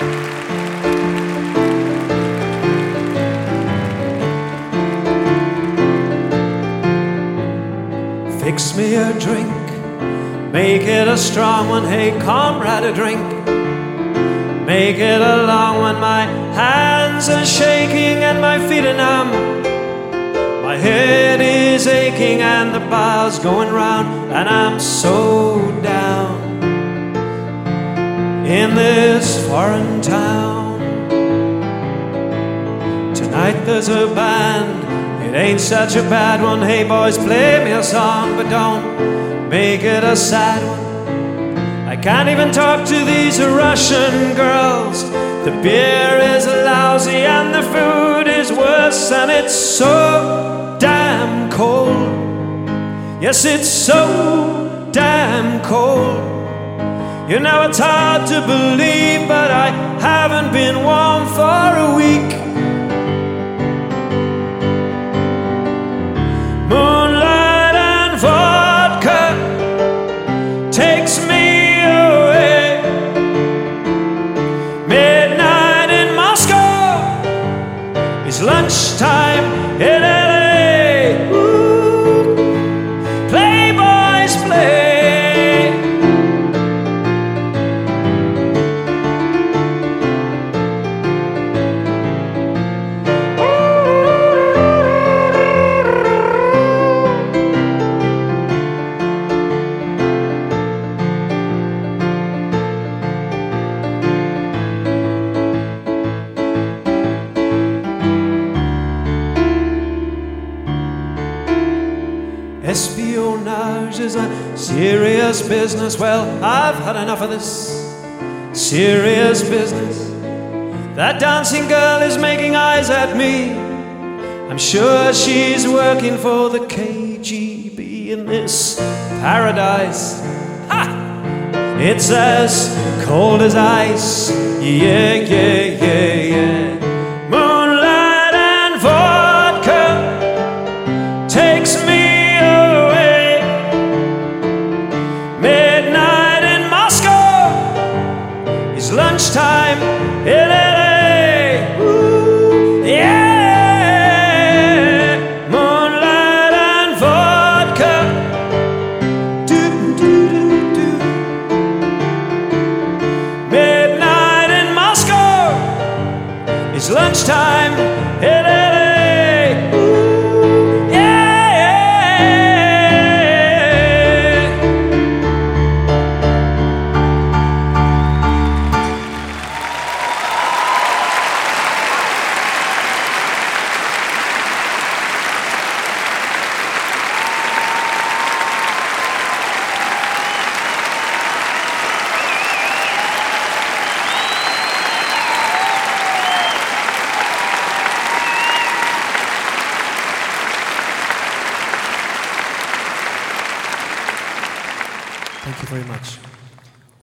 Fix me a drink, make it a strong one. Hey, comrade, a drink. Make it a long one. My hands are shaking and my feet are numb. My head is aching and the bar's going round, and I'm so down in this foreign town. Tonight there's a band, it ain't such a bad one. Hey boys, play me a song, but don't make it a sad one. I can't even talk to these Russian girls. The beer is lousy and the food is worse, and it's so damn cold. Yes, it's so damn cold. You know, it's hard to believe, but I haven't been warm for a week. Moonlight and vodka takes me away. Midnight in Moscow is lunchtime in LA. Ooh, playboys play. Espionage is a serious business. Well, I've had enough of this serious business. That dancing girl is making eyes at me. I'm sure she's working for the KGB in this paradise. Ha! It's as cold as ice. Yeah, yeah, yeah, yeah. Moonlight and vodka takes me. Midnight in Moscow is lunchtime in LA. Ooh, yeah. Moonlight and vodka. Do, do, do, do. Midnight in Moscow is lunchtime in LA. Thank you very much.